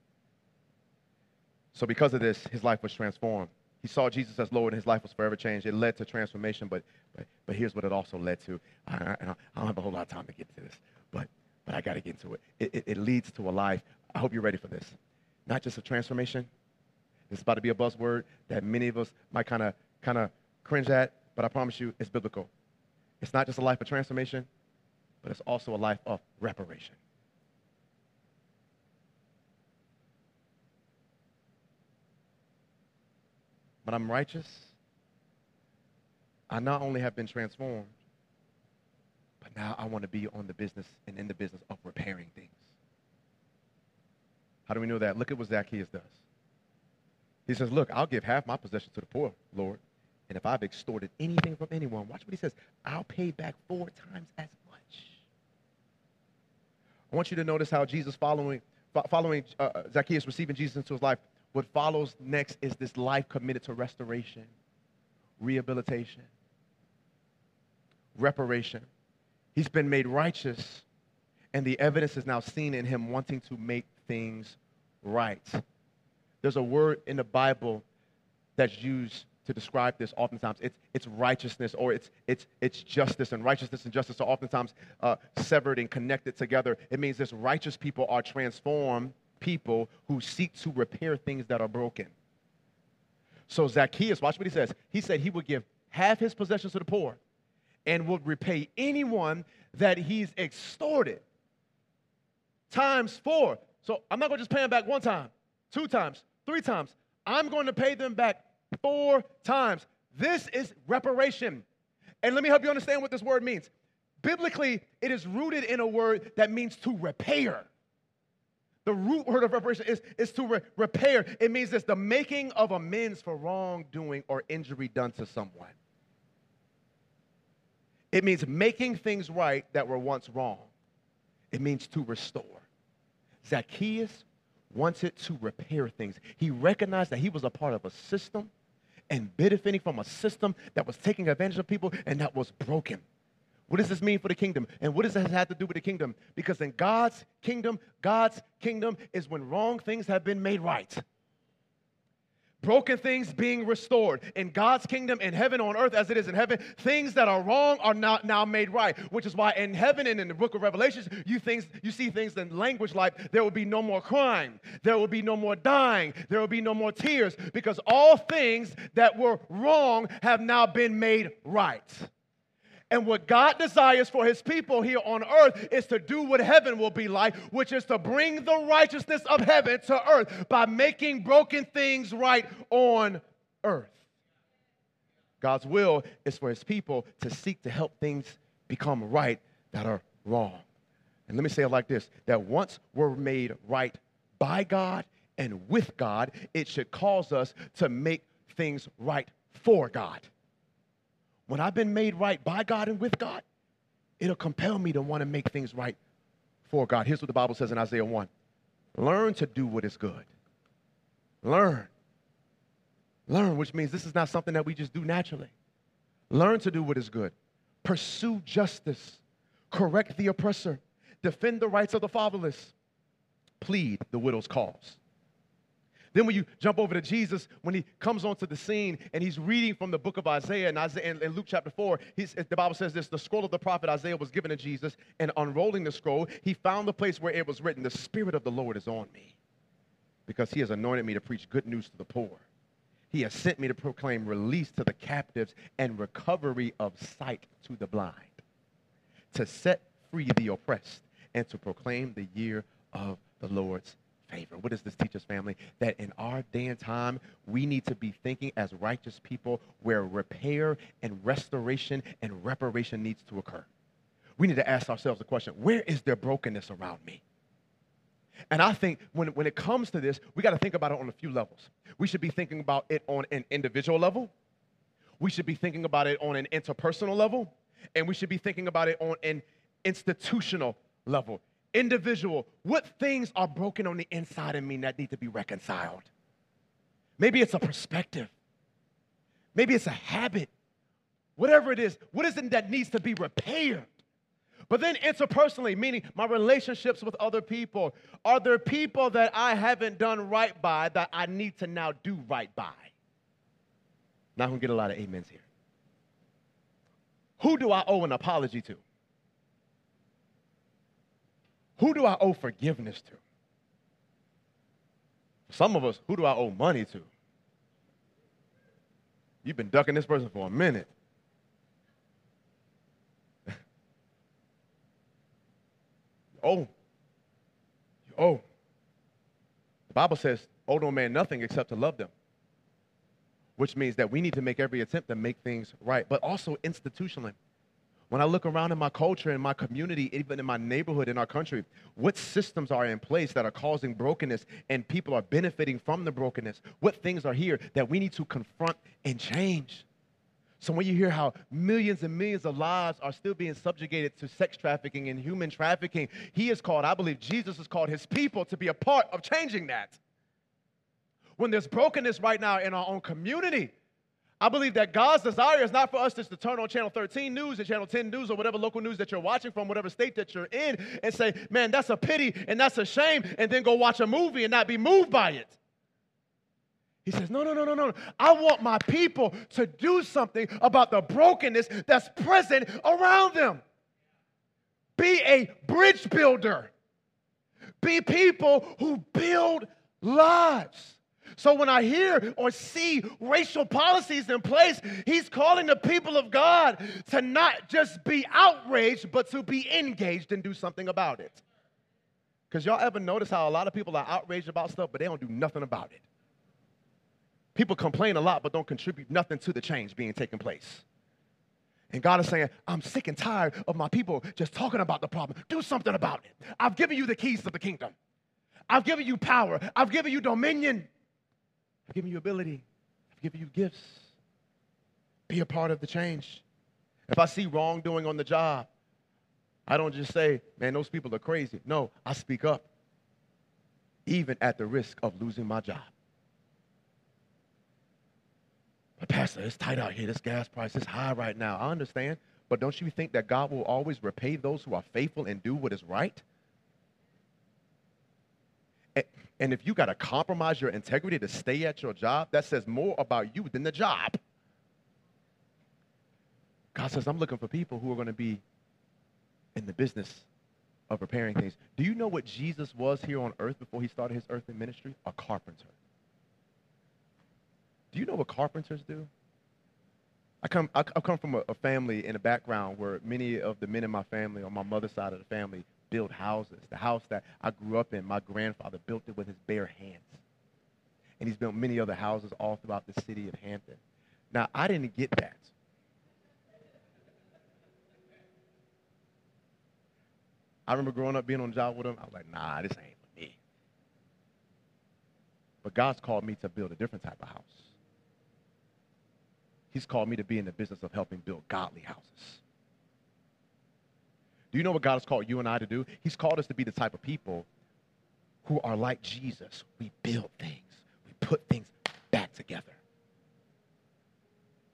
So because of this, his life was transformed. He saw Jesus as Lord and his life was forever changed. It led to transformation, but but, but here's what it also led to. I, I, I don't have a whole lot of time to get to this, but but I got to get into it. It, it. it leads to a life. I hope you're ready for this. Not just a transformation. This is about to be a buzzword that many of us might kind of kind of cringe at, but I promise you it's biblical. It's not just a life of transformation, but it's also a life of reparation. But I'm righteous. I not only have been transformed, but now I want to be on the business and in the business of repairing things. How do we know that? Look at what Zacchaeus does. He says, look, I'll give half my possessions to the poor, Lord. And if I've extorted anything from anyone, watch what he says, I'll pay back four times as much. I want you to notice how Jesus following, following uh, Zacchaeus receiving Jesus into his life, what follows next is this life committed to restoration, rehabilitation, reparation. He's been made righteous, and the evidence is now seen in him wanting to make things right. There's a word in the Bible that's used to describe this oftentimes. It's, it's righteousness, or it's, it's, it's justice, and righteousness and justice are oftentimes uh, severed and connected together. It means this righteous people are transformed people who seek to repair things that are broken. So Zacchaeus, watch what he says. He said he would give half his possessions to the poor and would repay anyone that he's extorted times four. So I'm not going to just pay them back one time, two times, three times. I'm going to pay them back four times. This is reparation. And let me help you understand what this word means. Biblically, it is rooted in a word that means to repair. The root word of reparation is, is to re- repair. It means this, the making of amends for wrongdoing or injury done to someone. It means making things right that were once wrong. It means to restore. Zacchaeus wanted to repair things. He recognized that he was a part of a system and benefiting from a system that was taking advantage of people and that was broken. What does this mean for the kingdom? And what does this have to do with the kingdom? Because in God's kingdom, God's kingdom is when wrong things have been made right. Broken things being restored. In God's kingdom, in heaven, on earth as it is in heaven, things that are wrong are not now made right. Which is why in heaven and in the book of Revelations, you, things, you see things in language like there will be no more crime. There will be no more dying. There will be no more tears. Because all things that were wrong have now been made right. And what God desires for his people here on earth is to do what heaven will be like, which is to bring the righteousness of heaven to earth by making broken things right on earth. God's will is for his people to seek to help things become right that are wrong. And let me say it like this, that once we're made right by God and with God, it should cause us to make things right for God. When I've been made right by God and with God, it'll compel me to want to make things right for God. Here's what the Bible says in Isaiah one. Learn to do what is good. Learn. Learn, which means this is not something that we just do naturally. Learn to do what is good. Pursue justice. Correct the oppressor. Defend the rights of the fatherless. Plead the widow's cause. Then when you jump over to Jesus, when he comes onto the scene and he's reading from the book of Isaiah, and Isaiah in, in Luke chapter four, he's, the Bible says this, the scroll of the prophet Isaiah was given to Jesus, and unrolling the scroll, he found the place where it was written, the Spirit of the Lord is on me, because he has anointed me to preach good news to the poor. He has sent me to proclaim release to the captives and recovery of sight to the blind, to set free the oppressed, and to proclaim the year of the Lord's favor. What does this teach us, family? That in our day and time, we need to be thinking as righteous people where repair and restoration and reparation needs to occur. We need to ask ourselves the question, where is there brokenness around me? And I think when, when it comes to this, we got to think about it on a few levels. We should be thinking about it on an individual level. We should be thinking about it on an interpersonal level. And we should be thinking about it on an institutional level. Individual, what things are broken on the inside of me that need to be reconciled? Maybe it's a perspective. Maybe it's a habit. Whatever it is, what is it that needs to be repaired? But then interpersonally, meaning my relationships with other people. Are there people that I haven't done right by that I need to now do right by? Not going to get a lot of amens here. Who do I owe an apology to? Who do I owe forgiveness to? Some of us, who do I owe money to? You've been ducking this person for a minute. Oh, you owe. The Bible says, owe no man nothing except to love them, which means that we need to make every attempt to make things right, but also institutionally. When I look around in my culture, in my community, even in my neighborhood, in our country, what systems are in place that are causing brokenness and people are benefiting from the brokenness? What things are here that we need to confront and change? So when you hear how millions and millions of lives are still being subjugated to sex trafficking and human trafficking, he is called, I believe Jesus is called his people to be a part of changing that. When there's brokenness right now in our own community, I believe that God's desire is not for us just to turn on Channel thirteen News and Channel ten News or whatever local news that you're watching from, whatever state that you're in, and say, man, that's a pity and that's a shame, and then go watch a movie and not be moved by it. He says, no, no, no, no, no. I want my people to do something about the brokenness that's present around them. Be a bridge builder. Be people who build lives. So when I hear or see racial policies in place, he's calling the people of God to not just be outraged, but to be engaged and do something about it. Because y'all ever notice how a lot of people are outraged about stuff, but they don't do nothing about it? People complain a lot, but don't contribute nothing to the change being taken place. And God is saying, I'm sick and tired of my people just talking about the problem. Do something about it. I've given you the keys to the kingdom. I've given you power. I've given you dominion. I've given you ability. I've given you gifts. Be a part of the change. If I see wrongdoing on the job, I don't just say, man, those people are crazy. No, I speak up, even at the risk of losing my job. But Pastor, it's tight out here. This gas price is high right now. I understand. But don't you think that God will always repay those who are faithful and do what is right? And if you got to compromise your integrity to stay at your job, that says more about you than the job. God says, I'm looking for people who are going to be in the business of repairing things. Do you know what Jesus was here on earth before he started his earthly ministry? A carpenter. Do you know what carpenters do? I come, I, I come from a, a family in a background where many of the men in my family, on my mother's side of the family, build houses. The house that I grew up in, my grandfather built it with his bare hands. And he's built many other houses all throughout the city of Hampton. Now, I didn't get that. I remember growing up being on the job with him. I was like, nah, this ain't for me. But God's called me to build a different type of house. He's called me to be in the business of helping build godly houses. Do you know what God has called you and I to do? He's called us to be the type of people who are like Jesus. We build things. We put things back together.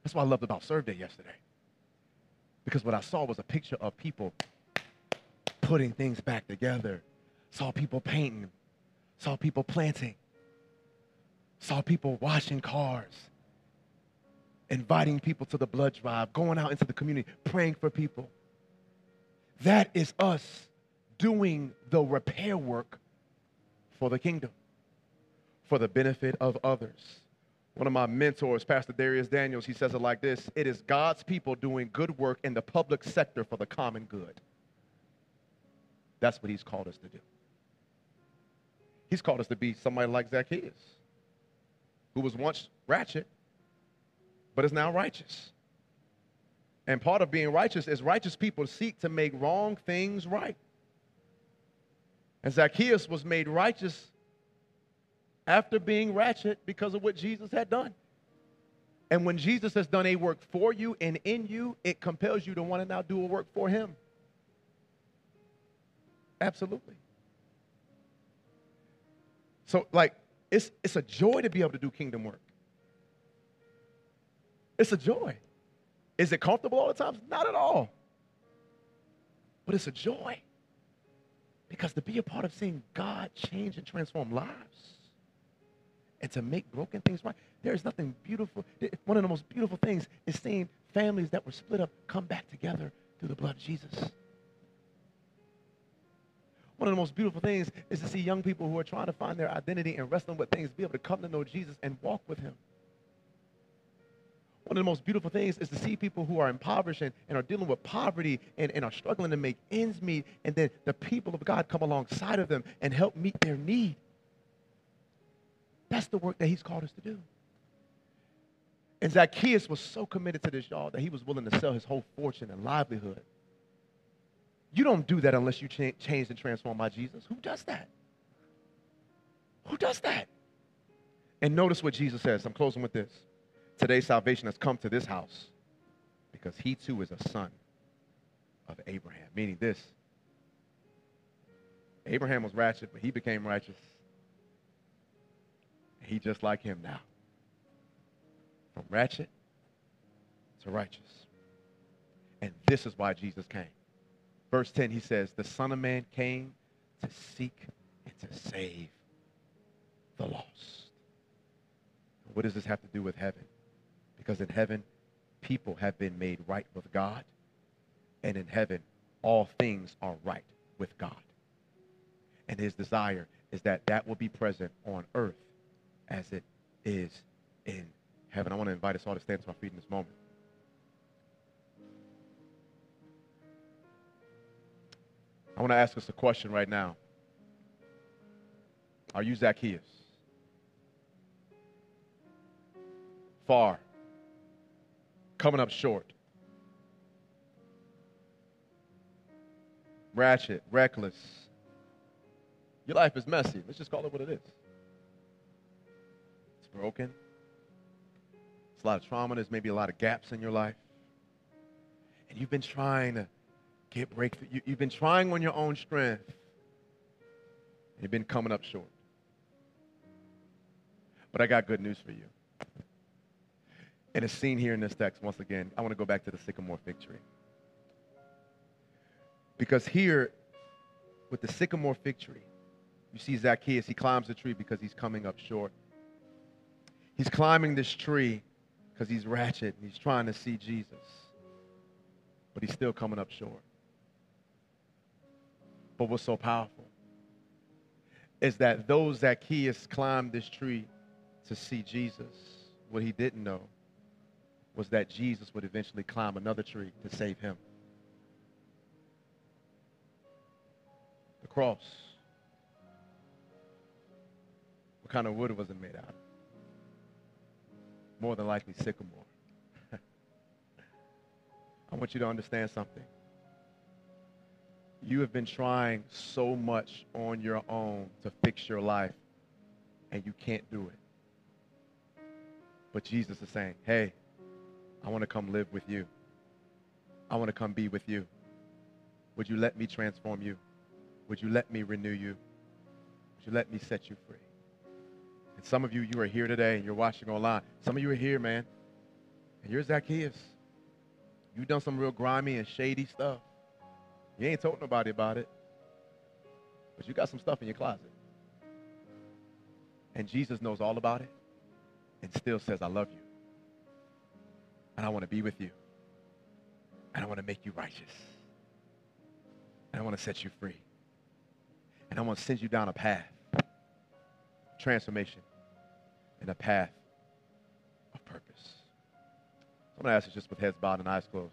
That's what I loved about Serve Day yesterday. Because what I saw was a picture of people putting things back together. Saw people painting. Saw people planting. Saw people washing cars. Inviting people to the blood drive. Going out into the community. Praying for people. That is us doing the repair work for the kingdom. For the benefit of others. One of my mentors, Pastor Darius Daniels, he says it like this: it is God's people doing good work in the public sector for the common good. That's what he's called us to do. He's called us to be somebody like Zacchaeus, who was once ratchet, but is now righteous. And part of being righteous is righteous people seek to make wrong things right. And Zacchaeus was made righteous after being ratchet because of what Jesus had done. And when Jesus has done a work for you and in you, it compels you to want to now do a work for him. Absolutely. So, like, it's, it's a joy to be able to do kingdom work. It's a joy. Is it comfortable all the time? Not at all. But it's a joy. Because to be a part of seeing God change and transform lives, and to make broken things right. There is nothing beautiful. One of the most beautiful things is seeing families that were split up come back together through the blood of Jesus. One of the most beautiful things is to see young people who are trying to find their identity and wrestling with things be able to come to know Jesus and walk with him. One of the most beautiful things is to see people who are impoverished and, and are dealing with poverty and, and are struggling to make ends meet, and then the people of God come alongside of them and help meet their need. That's the work that he's called us to do. And Zacchaeus was so committed to this, y'all, that he was willing to sell his whole fortune and livelihood. You don't do that unless you cha- change and transform by Jesus. Who does that? Who does that? And notice what Jesus says. I'm closing with this. Today salvation has come to this house because he too is a son of Abraham. Meaning this. Abraham was ratchet, but he became righteous. He just like him now. From ratchet to righteous. And this is why Jesus came. Verse ten, he says, the Son of Man came to seek and to save the lost. What does this have to do with heaven? Because in heaven, people have been made right with God. And in heaven, all things are right with God. And his desire is that that will be present on earth as it is in heaven. I want to invite us all to stand to our feet in this moment. I want to ask us a question right now. Are you Zacchaeus? Far. Coming up short. Ratchet, reckless. Your life is messy. Let's just call it what it is. It's broken. It's a lot of trauma. There's maybe a lot of gaps in your life. And you've been trying to get breakthrough. You, you've been trying on your own strength. And you've been coming up short. But I got good news for you. And it's seen here in this text once again. I want to go back to the sycamore fig tree. Because here, with the sycamore fig tree, you see Zacchaeus, he climbs the tree because he's coming up short. He's climbing this tree because he's ratchet and he's trying to see Jesus. But he's still coming up short. But what's so powerful is that though Zacchaeus climbed this tree to see Jesus, what he didn't know was that Jesus would eventually climb another tree to save him. The cross. What kind of wood was it made out of? More than likely sycamore. I want you to understand something. You have been trying so much on your own to fix your life, and you can't do it. But Jesus is saying, hey, I want to come live with you. I want to come be with you. Would you let me transform you? Would you let me renew you? Would you let me set you free? And some of you, you are here today and you're watching online. Some of you are here, man. And you're Zacchaeus. You've done some real grimy and shady stuff. You ain't told nobody about it. But you got some stuff in your closet. And Jesus knows all about it and still says, I love you. And I want to be with you. And I want to make you righteous. And I want to set you free. And I want to send you down a path of transformation and a path of purpose. So I'm going to ask you just with heads bowed and eyes closed.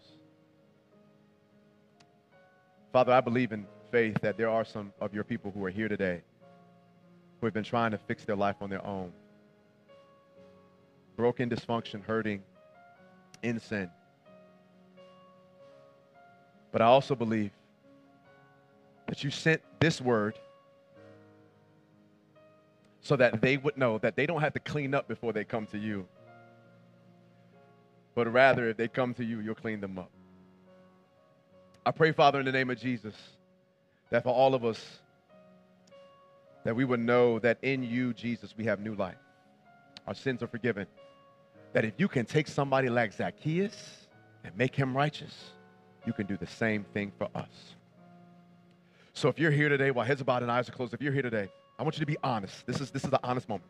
Father, I believe in faith that there are some of your people who are here today who have been trying to fix their life on their own. Broken, dysfunction, hurting, in sin. But I also believe that you sent this word so that they would know that they don't have to clean up before they come to you. But rather, if they come to you, you'll clean them up. I pray, Father, in the name of Jesus, that for all of us, that we would know that in you, Jesus, we have new life. Our sins are forgiven. That if you can take somebody like Zacchaeus and make him righteous, you can do the same thing for us. So if you're here today, while heads are bowed and eyes are closed, if you're here today, I want you to be honest. This is, this is an honest moment.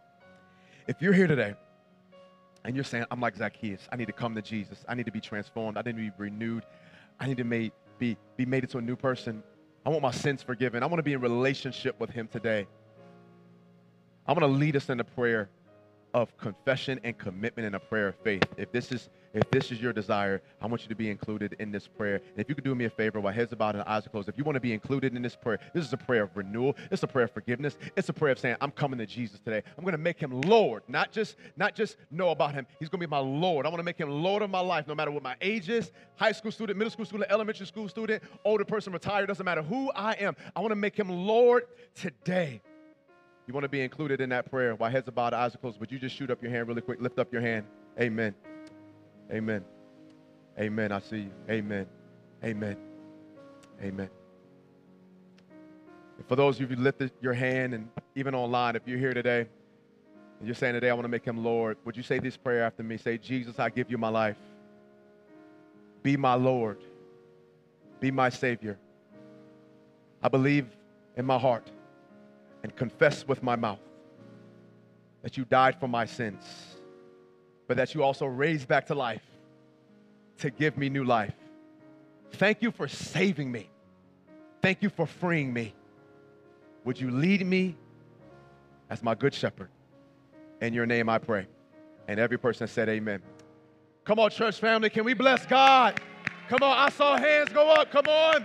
If you're here today and you're saying, I'm like Zacchaeus, I need to come to Jesus. I need to be transformed. I need to be renewed. I need to made, be, be made into a new person. I want my sins forgiven. I want to be in relationship with him today. I'm going to lead us in a prayer of confession and commitment and a prayer of faith. If this is if this is your desire, I want you to be included in this prayer. And if you could do me a favor while heads are bowed and eyes are closed, if you want to be included in this prayer, this is a prayer of renewal. It's a prayer of forgiveness. It's a prayer of saying, I'm coming to Jesus today. I'm going to make him Lord, not just, not just know about him. He's going to be my Lord. I want to make him Lord of my life, no matter what my age is, high school student, middle school student, elementary school student, older person, retired, doesn't matter who I am. I want to make him Lord today. You want to be included in that prayer while heads are bowed, eyes are closed. Would you just shoot up your hand really quick? Lift up your hand. Amen. Amen. Amen. I see you. Amen. Amen. Amen. And for those of you who lifted your hand, and even online, if you're here today and you're saying today, I want to make him Lord, would you say this prayer after me? Say, Jesus, I give you my life. Be my Lord. Be my Savior. I believe in my heart and confess with my mouth that you died for my sins, but that you also raised back to life to give me new life. Thank you for saving me. Thank you for freeing me. Would you lead me as my good shepherd? In your name I pray. And every person said amen. Come on, church family, can we bless God? Come on, I saw hands go up. Come on.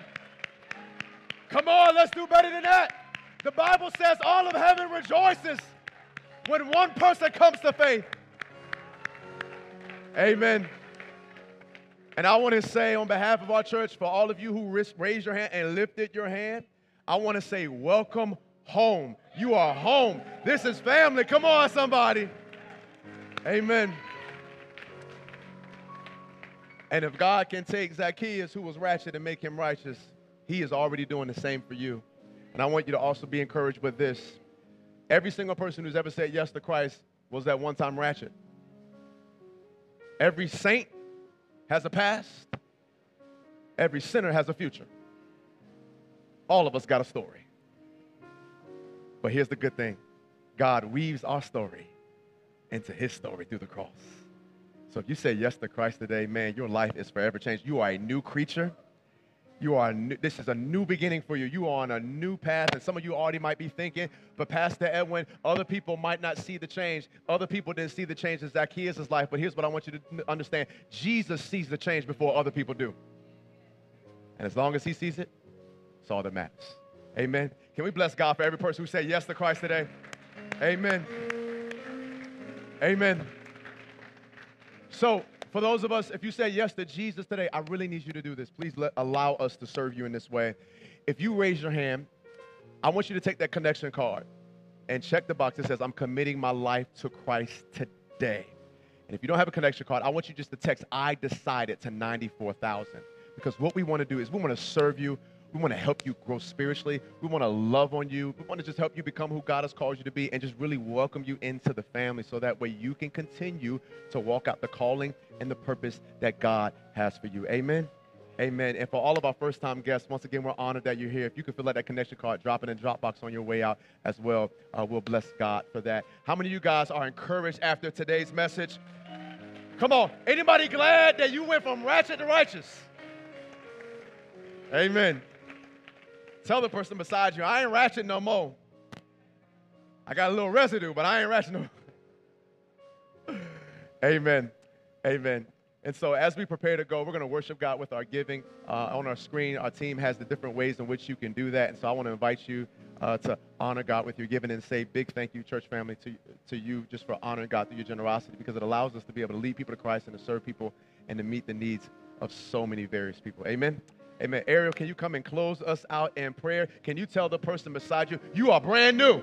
Come on, let's do better than that. The Bible says all of heaven rejoices when one person comes to faith. Amen. And I want to say on behalf of our church, for all of you who raised your hand and lifted your hand, I want to say welcome home. You are home. This is family. Come on, somebody. Amen. And if God can take Zacchaeus, who was ratchet, and make him righteous, he is already doing the same for you. And I want you to also be encouraged with this. Every single person who's ever said yes to Christ was that one time ratchet. Every saint has a past. Every sinner has a future. All of us got a story. But here's the good thing. God weaves our story into his story through the cross. So if you say yes to Christ today, man, your life is forever changed. You are a new creature. You are new, this is a new beginning for you. You are on a new path, and some of you already might be thinking, but Pastor Edwin, other people might not see the change. Other people didn't see the change in Zacchaeus' life, but here's what I want you to understand. Jesus sees the change before other people do. And as long as he sees it, it's all that matters. Amen. Can we bless God for every person who said yes to Christ today? Amen. Amen. So, for those of us, if you say yes to Jesus today, I really need you to do this. Please let, allow us to serve you in this way. If you raise your hand, I want you to take that connection card and check the box that says, I'm committing my life to Christ today. And if you don't have a connection card, I want you just to text, I decided, to ninety-four thousand. Because what we want to do is we want to serve you. We want to help you grow spiritually. We want to love on you. We want to just help you become who God has called you to be and just really welcome you into the family so that way you can continue to walk out the calling and the purpose that God has for you. Amen. Amen. And for all of our first-time guests, once again, we're honored that you're here. If you could fill out that connection card, drop it in Dropbox on your way out as well. Uh, we'll bless God for that. How many of you guys are encouraged after today's message? Come on. Anybody glad that you went from ratchet to righteous? Amen. Tell the person beside you, I ain't ratchet no more. I got a little residue, but I ain't ratchet no more. Amen. Amen. And so as we prepare to go, we're going to worship God with our giving. Uh, on our screen, our team has the different ways in which you can do that. And so I want to invite you uh, to honor God with your giving and say big thank you, church family, to, to you just for honoring God through your generosity, because it allows us to be able to lead people to Christ and to serve people and to meet the needs of so many various people. Amen. Amen. Ariel, can you come and close us out in prayer? Can you tell the person beside you, you are brand new?